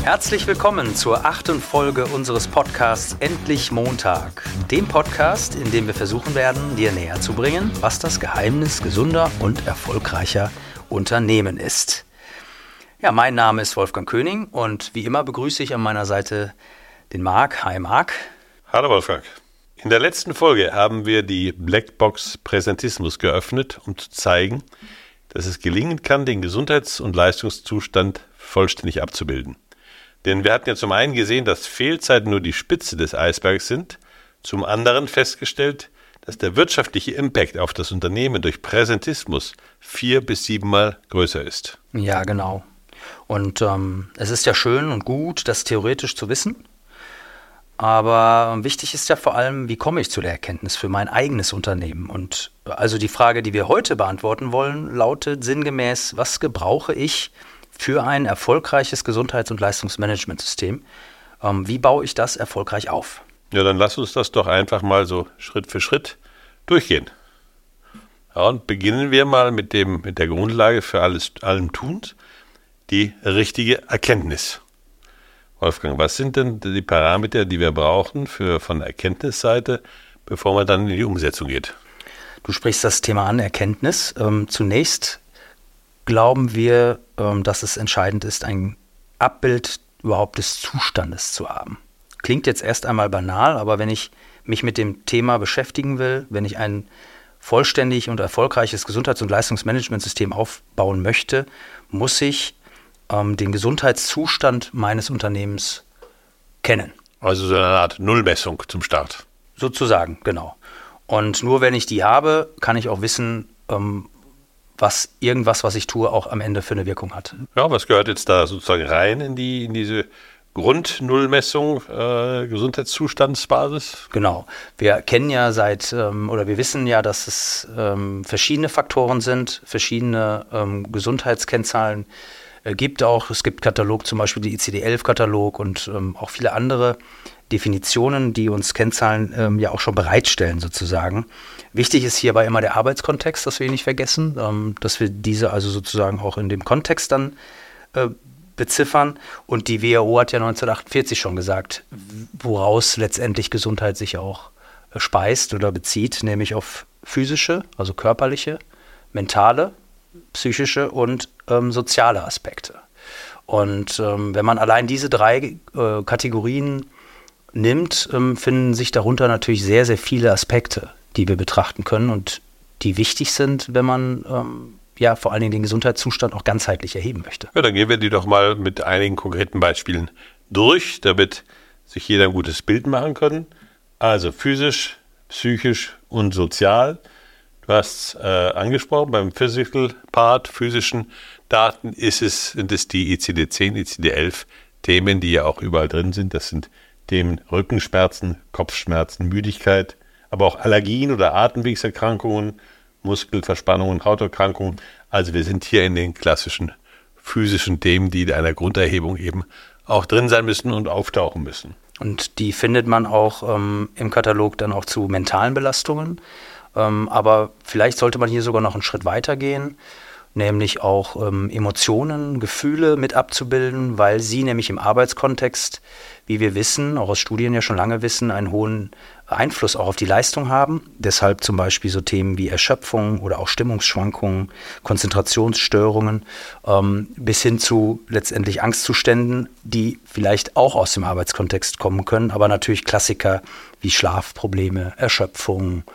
Herzlich willkommen zur 8. Folge unseres Podcasts Endlich Montag. Dem Podcast, in dem wir versuchen werden, dir näher zu bringen, was das Geheimnis gesunder und erfolgreicher Unternehmen ist. Ja, mein Name ist Wolfgang König und wie immer begrüße ich an meiner Seite den Marc. Hi Marc. Hallo Wolfgang. In der letzten Folge haben wir die Blackbox Präsentismus geöffnet, um zu zeigen, dass es gelingen kann, den Gesundheits- und Leistungszustand vollständig abzubilden. Denn wir hatten ja zum einen gesehen, dass Fehlzeiten nur die Spitze des Eisbergs sind, zum anderen festgestellt, dass der wirtschaftliche Impact auf das Unternehmen durch Präsentismus 4- bis 7-mal größer ist. Ja, genau. Und es ist ja schön und gut, das theoretisch zu wissen. Aber wichtig ist ja vor allem, wie komme ich zu der Erkenntnis für mein eigenes Unternehmen? Und also die Frage, die wir heute beantworten wollen, lautet sinngemäß, was gebrauche ich für ein erfolgreiches Gesundheits- und Leistungsmanagementsystem? Wie baue ich das erfolgreich auf? Ja, dann lass uns das doch einfach mal so Schritt für Schritt durchgehen. Ja, und beginnen wir mal mit der Grundlage für allem Tuns, die richtige Erkenntnis. Wolfgang, was sind denn die Parameter, die wir brauchen von der Erkenntnisseite, bevor man dann in die Umsetzung geht? Du sprichst das Thema an, Erkenntnis. Zunächst glauben wir, dass es entscheidend ist, ein Abbild überhaupt des Zustandes zu haben. Klingt jetzt erst einmal banal, aber wenn ich mich mit dem Thema beschäftigen will, wenn ich ein vollständig und erfolgreiches Gesundheits- und Leistungsmanagementsystem aufbauen möchte, muss ich den Gesundheitszustand meines Unternehmens kennen. Also so eine Art Nullmessung zum Start. Sozusagen, genau. Und nur wenn ich die habe, kann ich auch wissen, was ich tue, auch am Ende für eine Wirkung hat. Ja, was gehört jetzt da sozusagen rein in diese Grundnullmessung, Gesundheitszustandsbasis? Genau. Wir kennen ja wir wissen ja, dass es verschiedene Faktoren sind, verschiedene Gesundheitskennzahlen gibt auch. Es gibt Katalog, zum Beispiel die ICD-11-Katalog und auch viele andere Definitionen, die uns Kennzahlen ja auch schon bereitstellen sozusagen. Wichtig ist hierbei immer der Arbeitskontext, dass wir ihn nicht vergessen, dass wir diese also sozusagen auch in dem Kontext dann beziffern. Und die WHO hat ja 1948 schon gesagt, woraus letztendlich Gesundheit sich auch speist oder bezieht, nämlich auf physische, also körperliche, mentale, psychische und soziale Aspekte. Und wenn man allein diese 3 Kategorien nimmt, finden sich darunter natürlich sehr, sehr viele Aspekte, die wir betrachten können und die wichtig sind, wenn man vor allen Dingen den Gesundheitszustand auch ganzheitlich erheben möchte. Ja, dann gehen wir die doch mal mit einigen konkreten Beispielen durch, damit sich jeder ein gutes Bild machen kann. Also physisch, psychisch und sozial. Du hast angesprochen, beim Physical Part, physischen Daten sind es die ICD-10, ICD-11 Themen, die ja auch überall drin sind. Das sind Themen Rückenschmerzen, Kopfschmerzen, Müdigkeit, aber auch Allergien oder Atemwegserkrankungen, Muskelverspannungen, Hauterkrankungen. Also wir sind hier in den klassischen physischen Themen, die in einer Grunderhebung eben auch drin sein müssen und auftauchen müssen. Und die findet man auch im Katalog dann auch zu mentalen Belastungen. Aber vielleicht sollte man hier sogar noch einen Schritt weiter gehen, nämlich auch Emotionen, Gefühle mit abzubilden, weil sie nämlich im Arbeitskontext, wie wir wissen, auch aus Studien ja schon lange wissen, einen hohen Einfluss auch auf die Leistung haben. Deshalb zum Beispiel so Themen wie Erschöpfung oder auch Stimmungsschwankungen, Konzentrationsstörungen, bis hin zu letztendlich Angstzuständen, die vielleicht auch aus dem Arbeitskontext kommen können, aber natürlich Klassiker wie Schlafprobleme, Erschöpfung,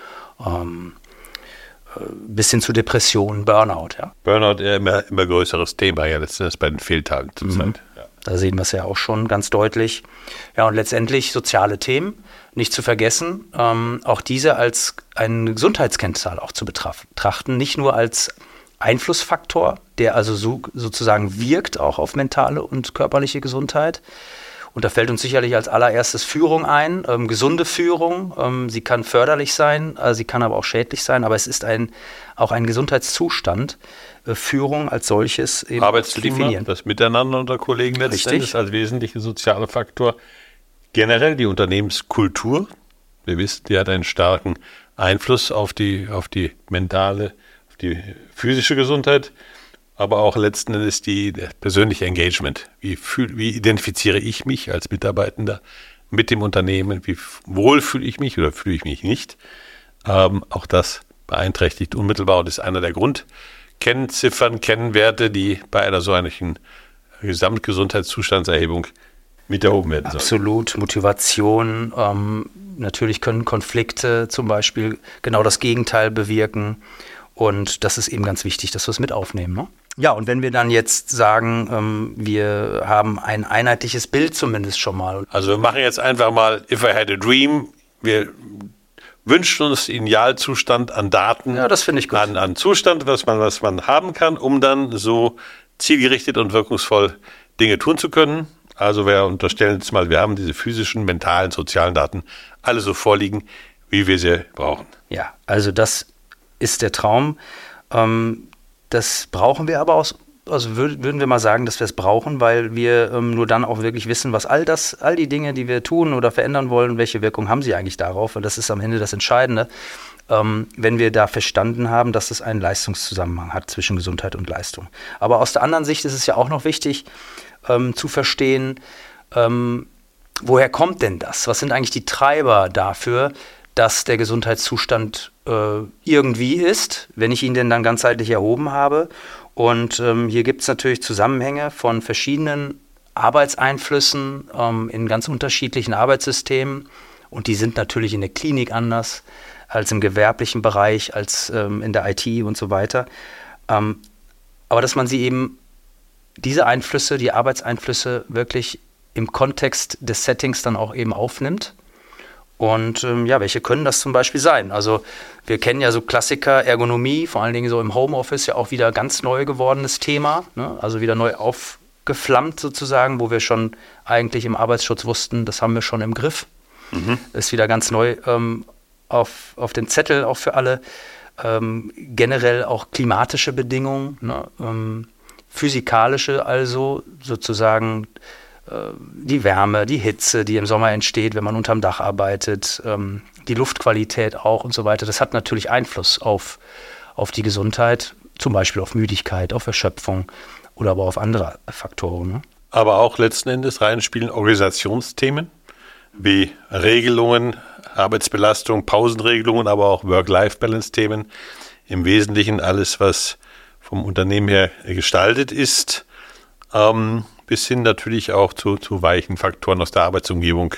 bis hin zu Depressionen, Burnout. Ja. Burnout immer größeres Thema, ja, letztendlich bei den Fehltagen zurzeit. Ja. Da sehen wir es ja auch schon ganz deutlich. Ja, und letztendlich soziale Themen, nicht zu vergessen, auch diese als eine Gesundheitskennzahl auch zu betrachten, nicht nur als Einflussfaktor, der also sozusagen wirkt auch auf mentale und körperliche Gesundheit. Und da fällt uns sicherlich als allererstes Führung ein, gesunde Führung. Sie kann förderlich sein, sie kann aber auch schädlich sein, aber es ist auch ein Gesundheitszustand, Führung als solches eben zu definieren. Das Miteinander unter Kollegen letztendlich als wesentlicher sozialer Faktor. Generell die Unternehmenskultur, wir wissen, die hat einen starken Einfluss auf die mentale, auf die physische Gesundheit. aber auch letzten Endes das persönliche Engagement. Wie identifiziere ich mich als Mitarbeitender mit dem Unternehmen? Wie wohl fühle ich mich oder fühle ich mich nicht? Auch das beeinträchtigt unmittelbar und ist einer der Grundkennziffern, Kennwerte, die bei einer solchen Gesamtgesundheitszustandserhebung mit erhoben werden sollen. Absolut, Motivation. Natürlich können Konflikte zum Beispiel genau das Gegenteil bewirken. Und das ist eben ganz wichtig, dass wir es mit aufnehmen. Ne? Ja, und wenn wir dann jetzt sagen, wir haben ein einheitliches Bild zumindest schon mal. Also wir machen jetzt einfach mal If I Had a Dream. Wir wünschen uns Idealzustand an Daten, ja, das finde ich gut. An Zustand, was man haben kann, um dann so zielgerichtet und wirkungsvoll Dinge tun zu können. Also wir unterstellen jetzt mal, wir haben diese physischen, mentalen, sozialen Daten alle so vorliegen, wie wir sie brauchen. Ja, also das ist der Traum. Das brauchen wir aber also würden wir mal sagen, dass wir es brauchen, weil wir nur dann auch wirklich wissen, was all die Dinge, die wir tun oder verändern wollen, welche Wirkung haben sie eigentlich darauf, weil das ist am Ende das Entscheidende, wenn wir da verstanden haben, dass es einen Leistungszusammenhang hat zwischen Gesundheit und Leistung. Aber aus der anderen Sicht ist es ja auch noch wichtig zu verstehen, woher kommt denn das? Was sind eigentlich die Treiber dafür, dass der Gesundheitszustand irgendwie ist, wenn ich ihn denn dann ganzheitlich erhoben habe? Und hier gibt es natürlich Zusammenhänge von verschiedenen Arbeitseinflüssen in ganz unterschiedlichen Arbeitssystemen. Und die sind natürlich in der Klinik anders als im gewerblichen Bereich, als in der IT und so weiter. Aber dass man sie eben, diese Einflüsse, die Arbeitseinflüsse wirklich im Kontext des Settings dann auch eben aufnimmt. Und welche können das zum Beispiel sein? Also wir kennen ja so Klassiker, Ergonomie, vor allen Dingen so im Homeoffice ja auch wieder ganz neu gewordenes Thema, ne? Also wieder neu aufgeflammt sozusagen, wo wir schon eigentlich im Arbeitsschutz wussten, das haben wir schon im Griff. Ist wieder ganz neu auf dem Zettel auch für alle. Generell auch klimatische Bedingungen, ne? Physikalische also sozusagen die Wärme, die Hitze, die im Sommer entsteht, wenn man unterm Dach arbeitet, die Luftqualität auch und so weiter. Das hat natürlich Einfluss auf die Gesundheit, zum Beispiel auf Müdigkeit, auf Erschöpfung oder aber auf andere Faktoren. Ne? Aber auch letzten Endes reinspielen Organisationsthemen wie Regelungen, Arbeitsbelastung, Pausenregelungen, aber auch Work-Life-Balance-Themen. Im Wesentlichen alles, was vom Unternehmen her gestaltet ist, bis hin natürlich auch zu weichen Faktoren aus der Arbeitsumgebung,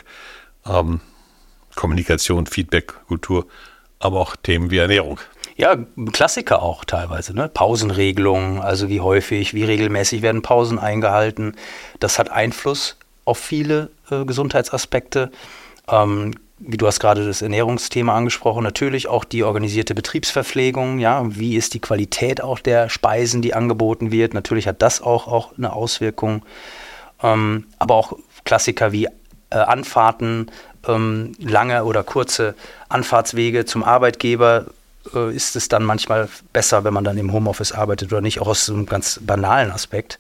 Kommunikation, Feedback, Kultur, aber auch Themen wie Ernährung. Ja, Klassiker auch teilweise, ne? Pausenregelungen, also wie häufig, wie regelmäßig werden Pausen eingehalten. Das hat Einfluss auf viele Gesundheitsaspekte. Wie du hast gerade das Ernährungsthema angesprochen, natürlich auch die organisierte Betriebsverpflegung, ja, wie ist die Qualität auch der Speisen, die angeboten wird, natürlich hat das auch eine Auswirkung, aber auch Klassiker wie Anfahrten, lange oder kurze Anfahrtswege zum Arbeitgeber, ist es dann manchmal besser, wenn man dann im Homeoffice arbeitet oder nicht, auch aus so einem ganz banalen Aspekt.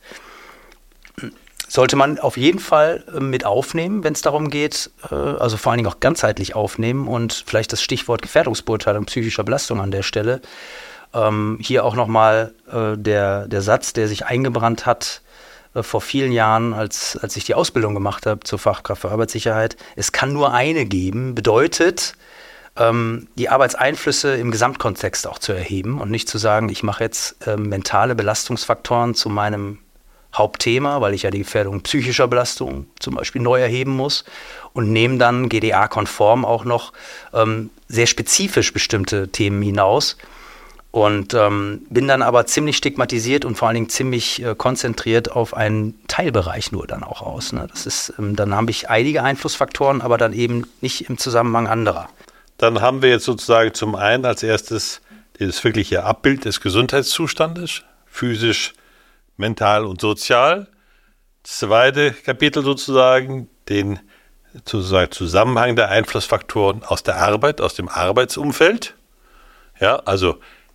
Sollte man auf jeden Fall mit aufnehmen, wenn es darum geht, also vor allen Dingen auch ganzheitlich aufnehmen und vielleicht das Stichwort Gefährdungsbeurteilung psychischer Belastung an der Stelle. Hier auch nochmal der Satz, der sich eingebrannt hat vor vielen Jahren, als ich die Ausbildung gemacht habe zur Fachkraft für Arbeitssicherheit. Es kann nur eine geben, bedeutet, die Arbeitseinflüsse im Gesamtkontext auch zu erheben und nicht zu sagen, ich mache jetzt mentale Belastungsfaktoren zu meinem Hauptthema, weil ich ja die Gefährdung psychischer Belastung zum Beispiel neu erheben muss und nehme dann GDA-konform auch noch sehr spezifisch bestimmte Themen hinaus und bin dann aber ziemlich stigmatisiert und vor allen Dingen ziemlich konzentriert auf einen Teilbereich nur dann auch aus. Ne? Das ist, dann habe ich einige Einflussfaktoren, aber dann eben nicht im Zusammenhang anderer. Dann haben wir jetzt sozusagen zum einen als erstes dieses wirkliche Abbild des Gesundheitszustandes, physisch, mental und sozial. Zweite Kapitel sozusagen, den Zusammenhang der Einflussfaktoren aus der Arbeit, aus dem Arbeitsumfeld. Ja, also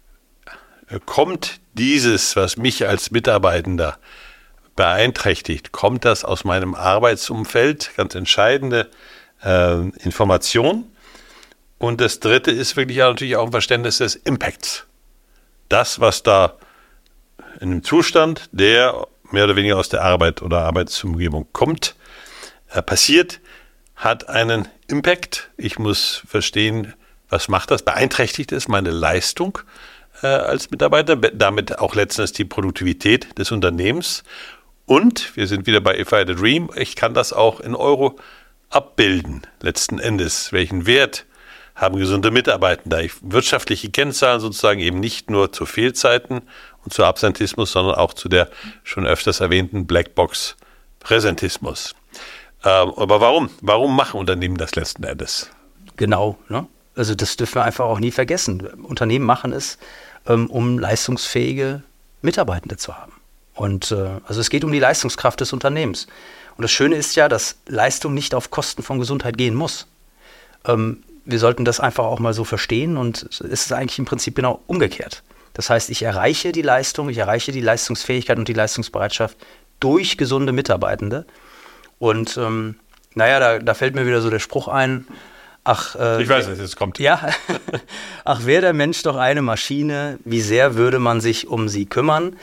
kommt dieses, was mich als Mitarbeitender beeinträchtigt, kommt das aus meinem Arbeitsumfeld? Ganz entscheidende Information. Und das dritte ist wirklich natürlich auch ein Verständnis des Impacts. Das, was da in einem Zustand, der mehr oder weniger aus der Arbeit oder Arbeitsumgebung kommt, passiert, hat einen Impact. Ich muss verstehen, was macht das? Beeinträchtigt es meine Leistung als Mitarbeiter, damit auch letztendlich die Produktivität des Unternehmens. Und wir sind wieder bei If I Had a Dream, ich kann das auch in Euro abbilden, letzten Endes. Welchen Wert haben gesunde Mitarbeitende? Wirtschaftliche Kennzahlen sozusagen eben nicht nur zu Fehlzeiten und zu Absentismus, sondern auch zu der schon öfters erwähnten Blackbox-Präsentismus. Aber warum? Warum machen Unternehmen das letzten Endes? Genau, ne? Also das dürfen wir einfach auch nie vergessen. Unternehmen machen es, um leistungsfähige Mitarbeitende zu haben. Und also es geht um die Leistungskraft des Unternehmens. Und das Schöne ist ja, dass Leistung nicht auf Kosten von Gesundheit gehen muss. Wir sollten das einfach auch mal so verstehen und es ist eigentlich im Prinzip genau umgekehrt. Das heißt, ich erreiche die Leistung, ich erreiche die Leistungsfähigkeit und die Leistungsbereitschaft durch gesunde Mitarbeitende. Und da fällt mir wieder so der Spruch ein, ich weiß, dass es kommt. Ja, ach, wäre der Mensch doch eine Maschine, wie sehr würde man sich um sie kümmern?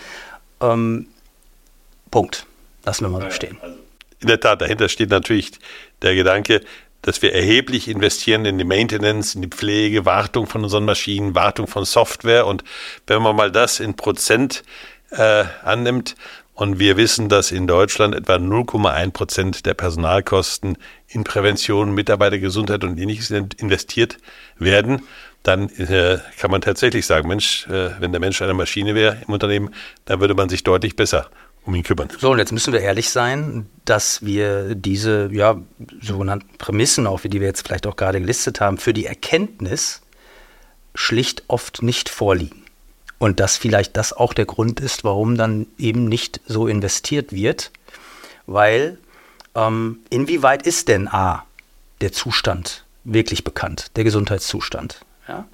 Punkt. Lassen wir mal so stehen. In der Tat, dahinter steht natürlich der Gedanke, dass wir erheblich investieren in die Maintenance, in die Pflege, Wartung von unseren Maschinen, Wartung von Software. Und wenn man mal das in Prozent annimmt, und wir wissen, dass in Deutschland etwa 0,1% der Personalkosten in Prävention, Mitarbeitergesundheit und Ähnliches investiert werden, dann kann man tatsächlich sagen, Mensch, wenn der Mensch eine Maschine wäre im Unternehmen, dann würde man sich deutlich besser um ihn kümmern. So, und jetzt müssen wir ehrlich sein, dass wir diese sogenannten Prämissen, auch wie die wir jetzt vielleicht auch gerade gelistet haben, für die Erkenntnis schlicht oft nicht vorliegen. Und dass vielleicht das auch der Grund ist, warum dann eben nicht so investiert wird, weil inwieweit ist denn der Zustand wirklich bekannt, der Gesundheitszustand? Ja?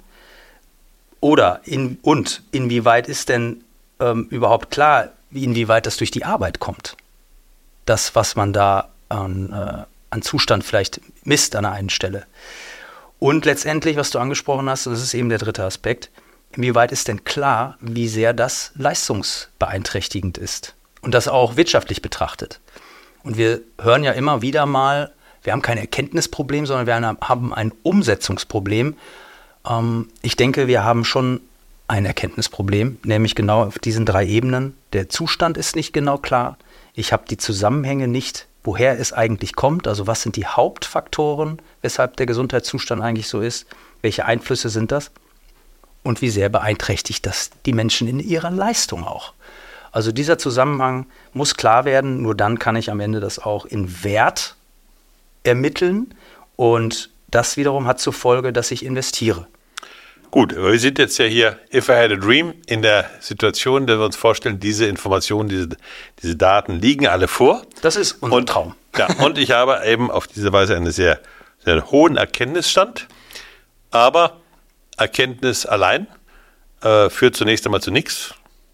Oder inwieweit ist denn überhaupt klar, inwieweit das durch die Arbeit kommt? Das, was man da an Zustand vielleicht misst an einer Stelle. Und letztendlich, was du angesprochen hast, und das ist eben der dritte Aspekt, inwieweit ist denn klar, wie sehr das leistungsbeeinträchtigend ist und das auch wirtschaftlich betrachtet? Und wir hören ja immer wieder mal, wir haben kein Erkenntnisproblem, sondern wir haben ein Umsetzungsproblem. Ich denke, wir haben schon ein Erkenntnisproblem, nämlich genau auf diesen 3 Ebenen. Der Zustand ist nicht genau klar. Ich habe die Zusammenhänge nicht, woher es eigentlich kommt. Also was sind die Hauptfaktoren, weshalb der Gesundheitszustand eigentlich so ist? Welche Einflüsse sind das? Und wie sehr beeinträchtigt das die Menschen in ihrer Leistung auch. Also dieser Zusammenhang muss klar werden, nur dann kann ich am Ende das auch in Wert ermitteln und das wiederum hat zur Folge, dass ich investiere. Gut, aber wir sind jetzt ja hier, if I had a dream, in der Situation, in der wir uns vorstellen, diese Informationen, diese Daten liegen alle vor. Das ist unser Traum. Ja, und ich habe eben auf diese Weise einen sehr, sehr hohen Erkenntnisstand, aber Erkenntnis allein führt zunächst einmal zu nichts.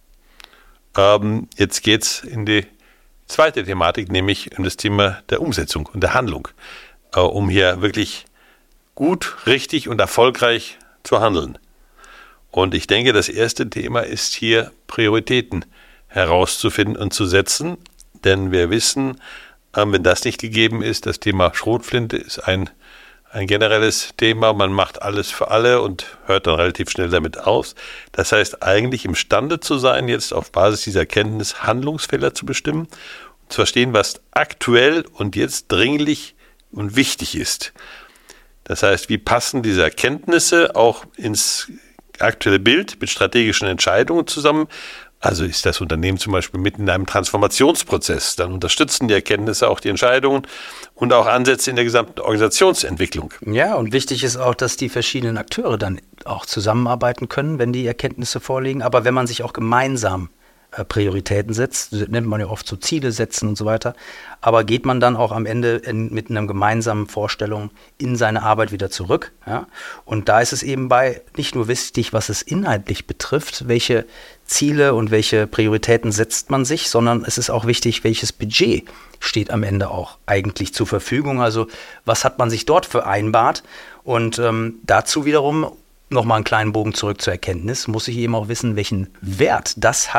Jetzt geht es in die zweite Thematik, nämlich um das Thema der Umsetzung und der Handlung, um hier wirklich gut, richtig und erfolgreich zu handeln. Und ich denke, das erste Thema ist hier, Prioritäten herauszufinden und zu setzen, denn wir wissen, wenn das nicht gegeben ist, das Thema Schrotflinte ist ein generelles Thema, man macht alles für alle und hört dann relativ schnell damit auf. Das heißt, eigentlich imstande zu sein, jetzt auf Basis dieser Erkenntnis Handlungsfelder zu bestimmen und zu verstehen, was aktuell und jetzt dringlich und wichtig ist. Das heißt, wie passen diese Erkenntnisse auch ins aktuelle Bild mit strategischen Entscheidungen zusammen? Also ist das Unternehmen zum Beispiel mitten in einem Transformationsprozess, dann unterstützen die Erkenntnisse auch die Entscheidungen und auch Ansätze in der gesamten Organisationsentwicklung. Ja, und wichtig ist auch, dass die verschiedenen Akteure dann auch zusammenarbeiten können, wenn die Erkenntnisse vorliegen. Aber wenn man sich auch gemeinsam Prioritäten setzt, nennt man ja oft so Ziele setzen und so weiter, aber geht man dann auch am Ende mit einer gemeinsamen Vorstellung in seine Arbeit wieder zurück. Ja? Und da ist es eben nicht nur wichtig, was es inhaltlich betrifft, welche Ziele und welche Prioritäten setzt man sich, sondern es ist auch wichtig, welches Budget steht am Ende auch eigentlich zur Verfügung. Also was hat man sich dort vereinbart? Und dazu wiederum nochmal einen kleinen Bogen zurück zur Erkenntnis, muss ich eben auch wissen, welchen Wert das hat,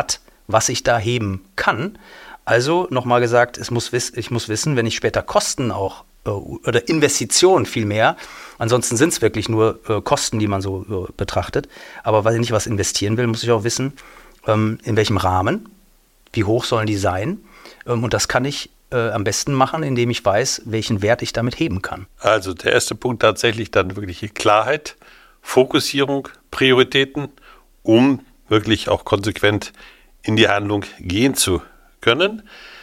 was ich da heben kann. Also nochmal gesagt, ich muss wissen, wenn ich später Kosten auch oder Investitionen vielmehr, ansonsten sind es wirklich nur Kosten, die man so betrachtet. Aber wenn ich was investieren will, muss ich auch wissen, in welchem Rahmen, wie hoch sollen die sein. Und das kann ich am besten machen, indem ich weiß, welchen Wert ich damit heben kann. Also der erste Punkt tatsächlich dann wirkliche Klarheit, Fokussierung, Prioritäten, um wirklich auch konsequent in die Handlung gehen zu können.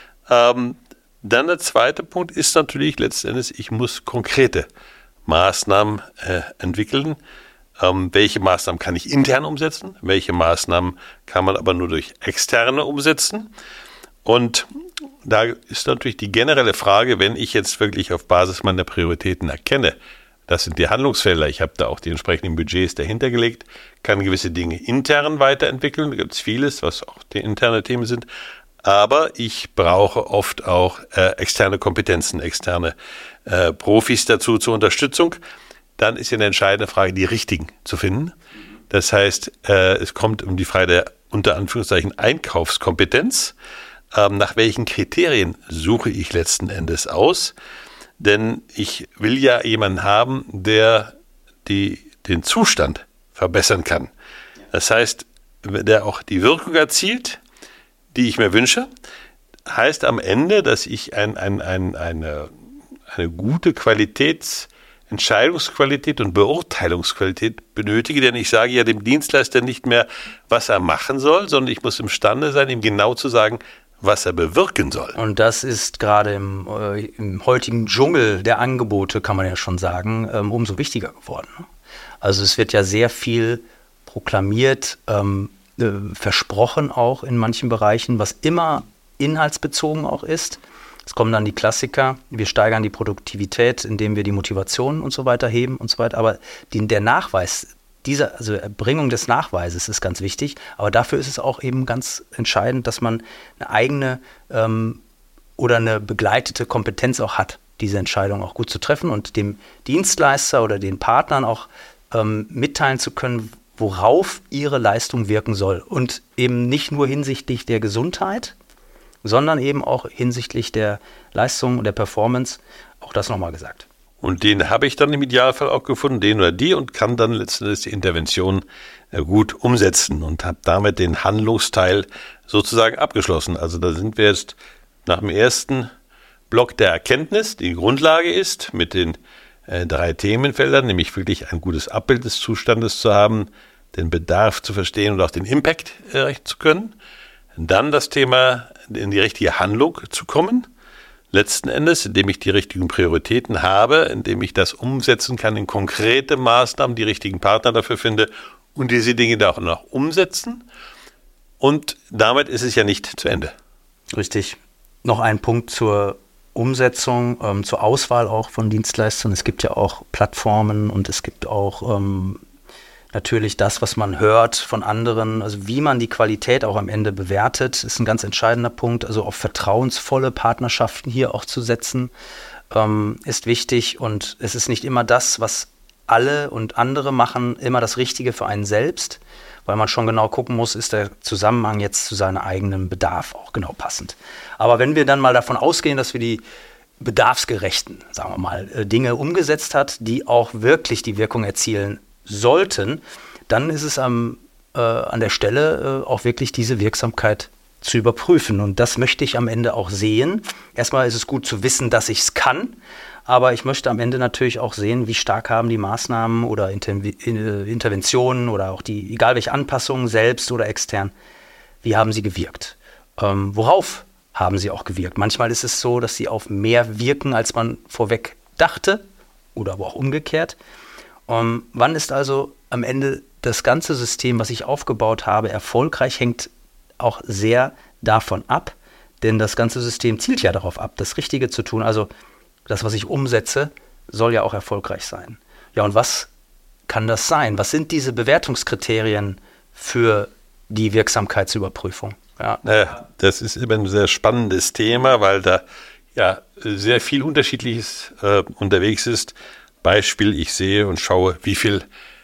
Dann der zweite Punkt ist natürlich letzten Endes, ich muss konkrete Maßnahmen entwickeln. Welche Maßnahmen kann ich intern umsetzen? Welche Maßnahmen kann man aber nur durch externe umsetzen? Und da ist natürlich die generelle Frage, wenn ich jetzt wirklich auf Basis meiner Prioritäten erkenne, das sind die Handlungsfelder, ich habe da auch die entsprechenden Budgets dahinter gelegt, kann gewisse Dinge intern weiterentwickeln, da gibt es vieles, was auch die interne Themen sind, aber ich brauche oft auch externe Kompetenzen, externe Profis dazu zur Unterstützung. Dann ist ja eine entscheidende Frage, die richtigen zu finden. Das heißt, es kommt um die Frage der unter Anführungszeichen Einkaufskompetenz. Nach welchen Kriterien suche ich letzten Endes aus? Denn ich will ja jemanden haben, der den Zustand verbessern kann. Das heißt, der auch die Wirkung erzielt, die ich mir wünsche, heißt am Ende, dass ich eine gute Entscheidungsqualität und Beurteilungsqualität benötige, denn ich sage ja dem Dienstleister nicht mehr, was er machen soll, sondern ich muss imstande sein, ihm genau zu sagen, was er bewirken soll. Und das ist gerade im heutigen Dschungel der Angebote, kann man ja schon sagen, umso wichtiger geworden. Also es wird ja sehr viel proklamiert, versprochen auch in manchen Bereichen, was immer inhaltsbezogen auch ist. Es kommen dann die Klassiker, wir steigern die Produktivität, indem wir die Motivation und so weiter heben und so weiter. Aber der Nachweis, also Erbringung des Nachweises ist ganz wichtig, aber dafür ist es auch eben ganz entscheidend, dass man eine eigene oder eine begleitete Kompetenz auch hat, diese Entscheidung auch gut zu treffen und dem Dienstleister oder den Partnern auch mitteilen zu können, worauf ihre Leistung wirken soll. Und eben nicht nur hinsichtlich der Gesundheit, sondern eben auch hinsichtlich der Leistung und der Performance. Auch das nochmal gesagt. Und den habe ich dann im Idealfall auch gefunden, den oder die, und kann dann letztendlich die Intervention gut umsetzen und habe damit den Handlungsteil sozusagen abgeschlossen. Also da sind wir jetzt nach dem ersten Block der Erkenntnis, die Grundlage ist, mit den 3 Themenfeldern, nämlich wirklich ein gutes Abbild des Zustandes zu haben, den Bedarf zu verstehen und auch den Impact erreichen zu können. Dann das Thema, in die richtige Handlung zu kommen. Letzten Endes, indem ich die richtigen Prioritäten habe, indem ich das umsetzen kann in konkrete Maßnahmen, die richtigen Partner dafür finde und diese Dinge da auch noch umsetzen. Und damit ist es ja nicht zu Ende. Richtig. Noch ein Punkt zur Umsetzung, zur Auswahl auch von Dienstleistern. Es gibt ja auch Plattformen und es gibt auch natürlich das, was man hört von anderen, also wie man die Qualität auch am Ende bewertet, ist ein ganz entscheidender Punkt. Also auf vertrauensvolle Partnerschaften hier auch zu setzen, ist wichtig. Und es ist nicht immer das, was alle und andere machen, immer das Richtige für einen selbst, weil man schon genau gucken muss, ist der Zusammenhang jetzt zu seinem eigenen Bedarf auch genau passend. Aber wenn wir dann mal davon ausgehen, dass wir die bedarfsgerechten, sagen wir mal, Dinge umgesetzt hat, die auch wirklich die Wirkung erzielen sollten, dann ist es an der Stelle auch wirklich diese Wirksamkeit zu überprüfen. Und das möchte ich am Ende auch sehen. Erstmal ist es gut zu wissen, dass ich es kann, aber ich möchte am Ende natürlich auch sehen, wie stark haben die Maßnahmen oder Interventionen oder auch egal welche Anpassungen, selbst oder extern, wie haben sie gewirkt? Worauf haben sie auch gewirkt? Manchmal ist es so, dass sie auf mehr wirken, als man vorweg dachte oder aber auch umgekehrt. Wann ist also am Ende das ganze System, was ich aufgebaut habe, erfolgreich, hängt auch sehr davon ab, denn das ganze System zielt ja darauf ab, das Richtige zu tun. Also das, was ich umsetze, soll ja auch erfolgreich sein. Ja, und was kann das sein? Was sind diese Bewertungskriterien für die Wirksamkeitsüberprüfung? Ja. Das ist immer ein sehr spannendes Thema, weil da ja sehr viel Unterschiedliches unterwegs ist. Beispiel, ich sehe und schaue, wie viel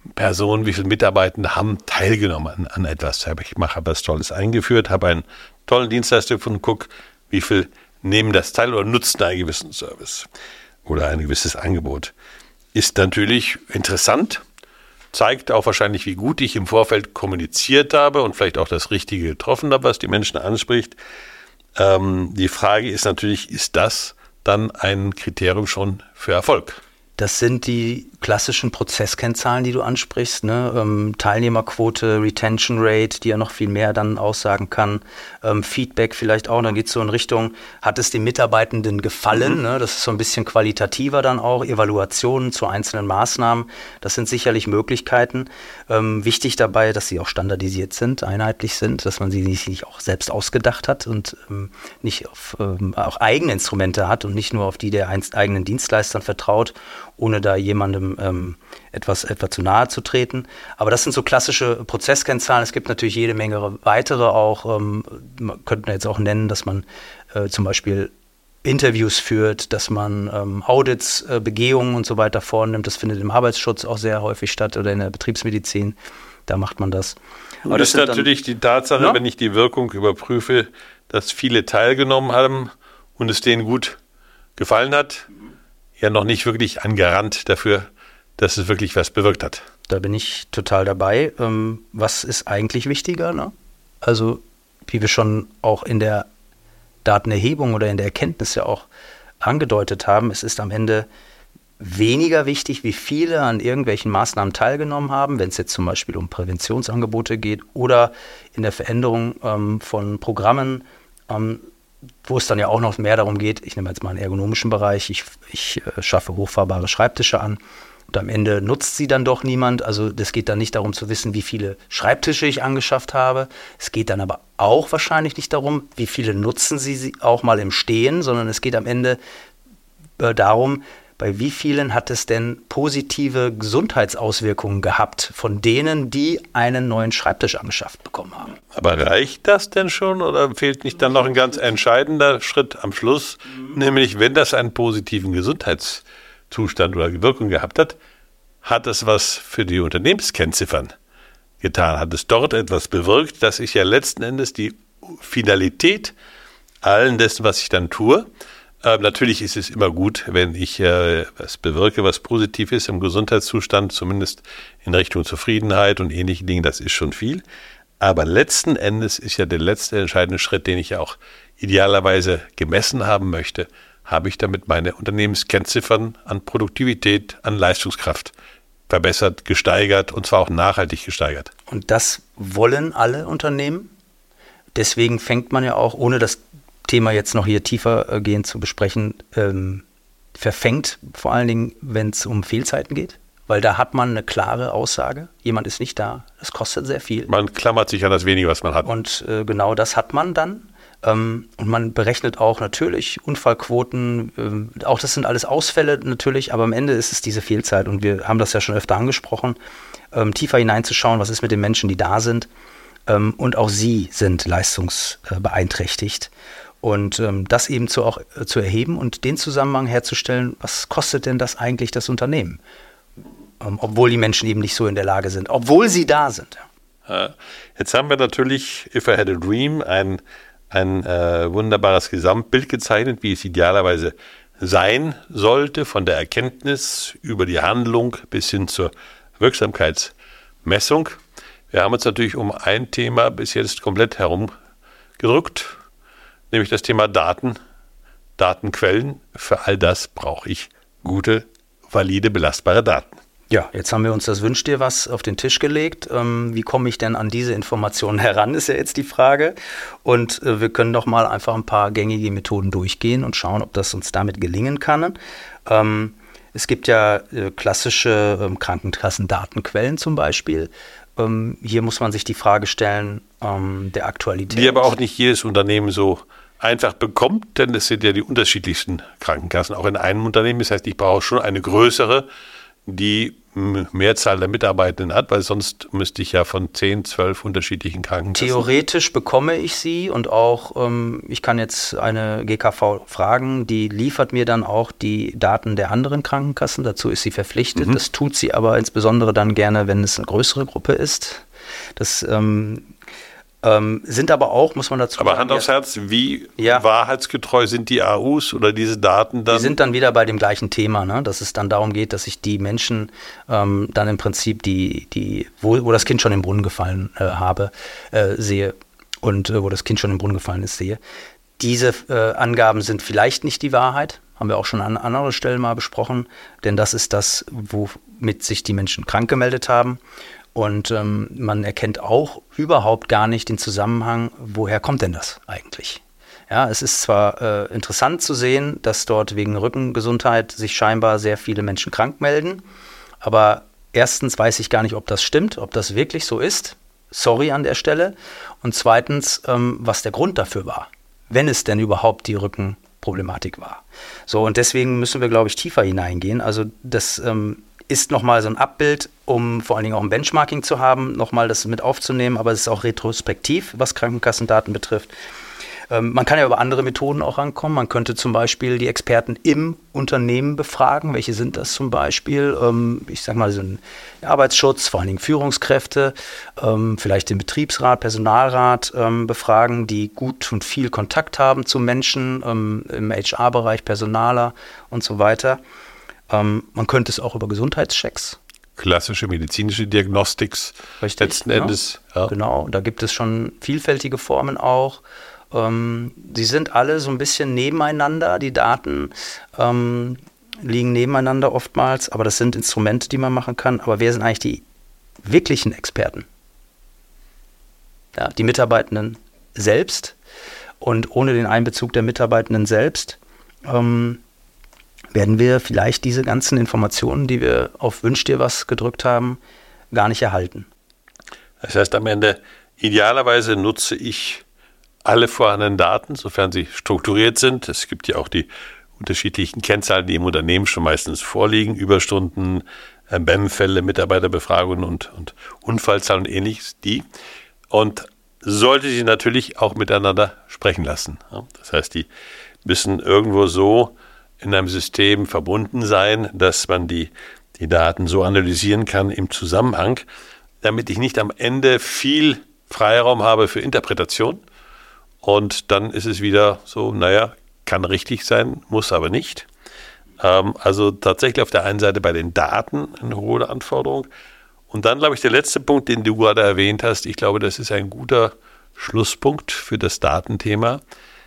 Personen, wie viele Mitarbeitende haben teilgenommen an etwas. Ich habe was Tolles eingeführt, habe einen tollen Dienstleister gefunden, guck, wie viel nehmen das teil oder nutzen einen gewissen Service oder ein gewisses Angebot. Ist natürlich interessant, zeigt auch wahrscheinlich, wie gut ich im Vorfeld kommuniziert habe und vielleicht auch das Richtige getroffen habe, was die Menschen anspricht. Die Frage ist natürlich, ist das dann ein Kriterium schon für Erfolg? Das sind die klassischen Prozesskennzahlen, die du ansprichst, ne? Teilnehmerquote, Retention Rate, die ja noch viel mehr dann aussagen kann. Feedback vielleicht auch, dann geht es so in Richtung, hat es den Mitarbeitenden gefallen? Ne? Das ist so ein bisschen qualitativer dann auch, Evaluationen zu einzelnen Maßnahmen. Das sind sicherlich Möglichkeiten. Wichtig dabei, dass sie auch standardisiert sind, einheitlich sind, dass man sie nicht auch selbst ausgedacht hat und nicht auf, auch eigene Instrumente hat und nicht nur auf die der eigenen Dienstleistern vertraut, ohne da jemandem etwa zu nahe zu treten. Aber das sind so klassische Prozesskennzahlen. Es gibt natürlich jede Menge weitere auch. Man könnte jetzt auch nennen, dass man zum Beispiel Interviews führt, dass man Audits, Begehungen und so weiter vornimmt. Das findet im Arbeitsschutz auch sehr häufig statt oder in der Betriebsmedizin. Da macht man das. Aber das ist natürlich die Tatsache, wenn ich die Wirkung überprüfe, dass viele teilgenommen haben und es denen gut gefallen hat, ja noch nicht wirklich ein Garant dafür, dass es wirklich was bewirkt hat. Da bin ich total dabei. Was ist eigentlich wichtiger? Ne? Also wie wir schon auch in der Datenerhebung oder in der Erkenntnis ja auch angedeutet haben, es ist am Ende weniger wichtig, wie viele an irgendwelchen Maßnahmen teilgenommen haben, wenn es jetzt zum Beispiel um Präventionsangebote geht oder in der Veränderung von Programmen, wo es dann ja auch noch mehr darum geht, ich nehme jetzt mal einen ergonomischen Bereich, ich schaffe hochfahrbare Schreibtische an und am Ende nutzt sie dann doch niemand. Also das geht dann nicht darum zu wissen, wie viele Schreibtische ich angeschafft habe. Es geht dann aber auch wahrscheinlich nicht darum, wie viele nutzen sie auch mal im Stehen, sondern es geht am Ende darum, bei wie vielen hat es denn positive Gesundheitsauswirkungen gehabt von denen, die einen neuen Schreibtisch angeschafft bekommen haben? Aber reicht das denn schon oder fehlt nicht dann noch ein ganz entscheidender Schritt am Schluss? Nämlich, wenn das einen positiven Gesundheitszustand oder Wirkung gehabt hat, hat es was für die Unternehmenskennziffern getan? Hat es dort etwas bewirkt? Das ist ja letzten Endes die Finalität allen dessen, was ich dann tue. Natürlich ist es immer gut, wenn ich was bewirke, was positiv ist im Gesundheitszustand, zumindest in Richtung Zufriedenheit und ähnliche Dinge, das ist schon viel. Aber letzten Endes ist ja der letzte entscheidende Schritt, den ich ja auch idealerweise gemessen haben möchte, habe ich damit meine Unternehmenskennziffern an Produktivität, an Leistungskraft verbessert, gesteigert und zwar auch nachhaltig gesteigert. Und das wollen alle Unternehmen. Deswegen fängt man ja auch, ohne das Thema jetzt noch hier tiefergehend zu besprechen, verfängt, vor allen Dingen, wenn es um Fehlzeiten geht, weil da hat man eine klare Aussage, jemand ist nicht da, das kostet sehr viel. Man klammert sich an das Wenige, was man hat. Und genau das hat man dann. Und man berechnet auch natürlich Unfallquoten, auch das sind alles Ausfälle natürlich, aber am Ende ist es diese Fehlzeit und wir haben das ja schon öfter angesprochen, tiefer hineinzuschauen, was ist mit den Menschen, die da sind, und auch sie sind leistungsbeeinträchtigt. Und das eben zu erheben und den Zusammenhang herzustellen, was kostet denn das eigentlich das Unternehmen? Obwohl die Menschen eben nicht so in der Lage sind, obwohl sie da sind. Jetzt haben wir natürlich, If I Had a Dream, ein wunderbares Gesamtbild gezeichnet, wie es idealerweise sein sollte, von der Erkenntnis über die Handlung bis hin zur Wirksamkeitsmessung. Wir haben uns natürlich um ein Thema bis jetzt komplett herumgedrückt, nämlich das Thema Daten, Datenquellen. Für all das brauche ich gute, valide, belastbare Daten. Ja, jetzt haben wir uns das Wünsch dir was auf den Tisch gelegt. Wie komme ich denn an diese Informationen heran, ist ja jetzt die Frage. Und wir können doch mal einfach ein paar gängige Methoden durchgehen und schauen, ob das uns damit gelingen kann. Es gibt ja klassische Krankenkassendatenquellen zum Beispiel. Hier muss man sich die Frage stellen, der Aktualität. Die aber auch nicht jedes Unternehmen so einfach bekommt, denn es sind ja die unterschiedlichsten Krankenkassen auch in einem Unternehmen. Das heißt, ich brauche schon eine größere, die Mehrzahl der Mitarbeitenden hat, weil sonst müsste ich ja von 10, 12 unterschiedlichen Krankenkassen. Theoretisch bekomme ich sie und auch, ich kann jetzt eine GKV fragen, die liefert mir dann auch die Daten der anderen Krankenkassen, dazu ist sie verpflichtet. Das tut sie aber insbesondere dann gerne, wenn es eine größere Gruppe ist. Das sind aber auch, muss man dazu sagen. Aber Hand aufs Herz, wie wahrheitsgetreu sind die AUs oder diese Daten dann? Wir sind dann wieder bei dem gleichen Thema, ne? Dass es dann darum geht, dass ich die Menschen dann im Prinzip, wo das Kind schon im Brunnen gefallen sehe und wo das Kind schon im Brunnen gefallen ist, sehe. Diese Angaben sind vielleicht nicht die Wahrheit, haben wir auch schon an anderer Stelle mal besprochen, denn das ist das, womit sich die Menschen krank gemeldet haben. Und man erkennt auch überhaupt gar nicht den Zusammenhang, woher kommt denn das eigentlich? Ja, es ist zwar interessant zu sehen, dass dort wegen Rückengesundheit sich scheinbar sehr viele Menschen krank melden, aber erstens weiß ich gar nicht, ob das stimmt, ob das wirklich so ist. Sorry an der Stelle. Und zweitens, was der Grund dafür war, wenn es denn überhaupt die Rückenproblematik war. So, und deswegen müssen wir, glaube ich, tiefer hineingehen. Also das ist nochmal so ein Abbild, um vor allen Dingen auch ein Benchmarking zu haben, nochmal das mit aufzunehmen, aber es ist auch retrospektiv, was Krankenkassendaten betrifft. Man kann ja über andere Methoden auch rankommen. Man könnte zum Beispiel die Experten im Unternehmen befragen. Welche sind das zum Beispiel? Ich sage mal, so ein Arbeitsschutz, vor allen Dingen Führungskräfte, vielleicht den Betriebsrat, Personalrat befragen, die gut und viel Kontakt haben zu Menschen im HR-Bereich, Personaler und so weiter. Man könnte es auch über Gesundheitschecks. Klassische medizinische Diagnostics. Richtig, letzten Endes. Ja. Genau, da gibt es schon vielfältige Formen auch. Die sind alle so ein bisschen nebeneinander, die Daten liegen nebeneinander oftmals, aber das sind Instrumente, die man machen kann. Aber wer sind eigentlich die wirklichen Experten? Ja, die Mitarbeitenden selbst. Und ohne den Einbezug der Mitarbeitenden selbst werden wir vielleicht diese ganzen Informationen, die wir auf Wünsch dir was gedrückt haben, gar nicht erhalten. Das heißt am Ende, idealerweise nutze ich alle vorhandenen Daten, sofern sie strukturiert sind. Es gibt ja auch die unterschiedlichen Kennzahlen, die im Unternehmen schon meistens vorliegen, Überstunden, BEM-Fälle, Mitarbeiterbefragungen und Unfallzahlen und ähnliches, und sollte sie natürlich auch miteinander sprechen lassen. Das heißt, die müssen irgendwo so in einem System verbunden sein, dass man die Daten so analysieren kann im Zusammenhang, damit ich nicht am Ende viel Freiraum habe für Interpretation. Und dann ist es wieder so, kann richtig sein, muss aber nicht. Also tatsächlich auf der einen Seite bei den Daten eine hohe Anforderung. Und dann, glaube ich, der letzte Punkt, den du gerade erwähnt hast, ich glaube, das ist ein guter Schlusspunkt für das Datenthema.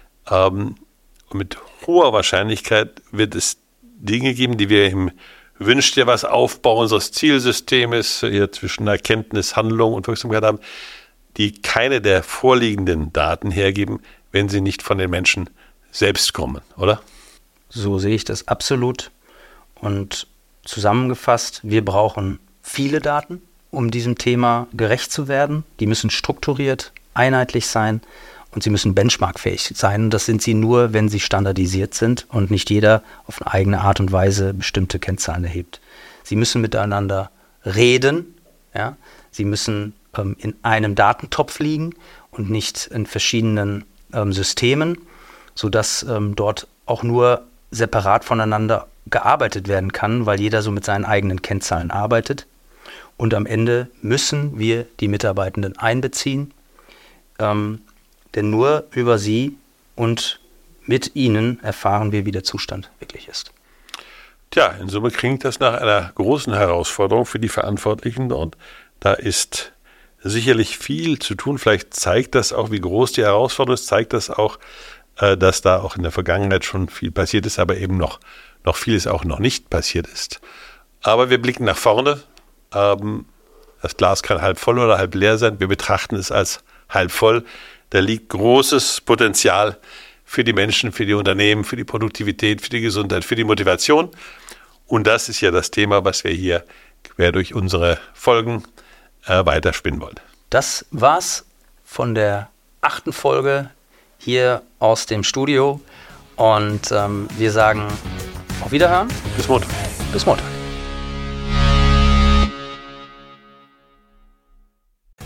Mit hoher Wahrscheinlichkeit wird es Dinge geben, die wir im Wünsch dir was Aufbau unseres Zielsystems hier zwischen Erkenntnis, Handlung und Wirksamkeit haben, die keine der vorliegenden Daten hergeben, wenn sie nicht von den Menschen selbst kommen, oder? So sehe ich das absolut. Und zusammengefasst, wir brauchen viele Daten, um diesem Thema gerecht zu werden. Die müssen strukturiert, einheitlich sein und sie müssen benchmarkfähig sein. Das sind sie nur, wenn sie standardisiert sind und nicht jeder auf eine eigene Art und Weise bestimmte Kennzahlen erhebt. Sie müssen miteinander reden, ja? Sie müssen in einem Datentopf liegen und nicht in verschiedenen Systemen, sodass dort auch nur separat voneinander gearbeitet werden kann, weil jeder so mit seinen eigenen Kennzahlen arbeitet. Und am Ende müssen wir die Mitarbeitenden einbeziehen, denn nur über sie und mit ihnen erfahren wir, wie der Zustand wirklich ist. Tja, in Summe klingt das nach einer großen Herausforderung für die Verantwortlichen und da ist sicherlich viel zu tun. Vielleicht zeigt das auch, wie groß die Herausforderung ist, zeigt das auch, dass da auch in der Vergangenheit schon viel passiert ist, aber eben noch vieles auch noch nicht passiert ist. Aber wir blicken nach vorne. Das Glas kann halb voll oder halb leer sein. Wir betrachten es als halb voll. Da liegt großes Potenzial für die Menschen, für die Unternehmen, für die Produktivität, für die Gesundheit, für die Motivation. Und das ist ja das Thema, was wir hier quer durch unsere Folgen weiterspinnen wollen. Das war's von der 8. Folge hier aus dem Studio. Und wir sagen auf Wiederhören. Bis Montag. Bis Montag.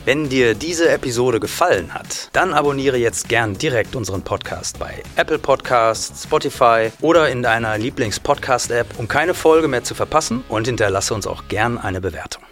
Wenn dir diese Episode gefallen hat, dann abonniere jetzt gern direkt unseren Podcast bei Apple Podcasts, Spotify oder in deiner Lieblings-Podcast-App, um keine Folge mehr zu verpassen, und hinterlasse uns auch gern eine Bewertung.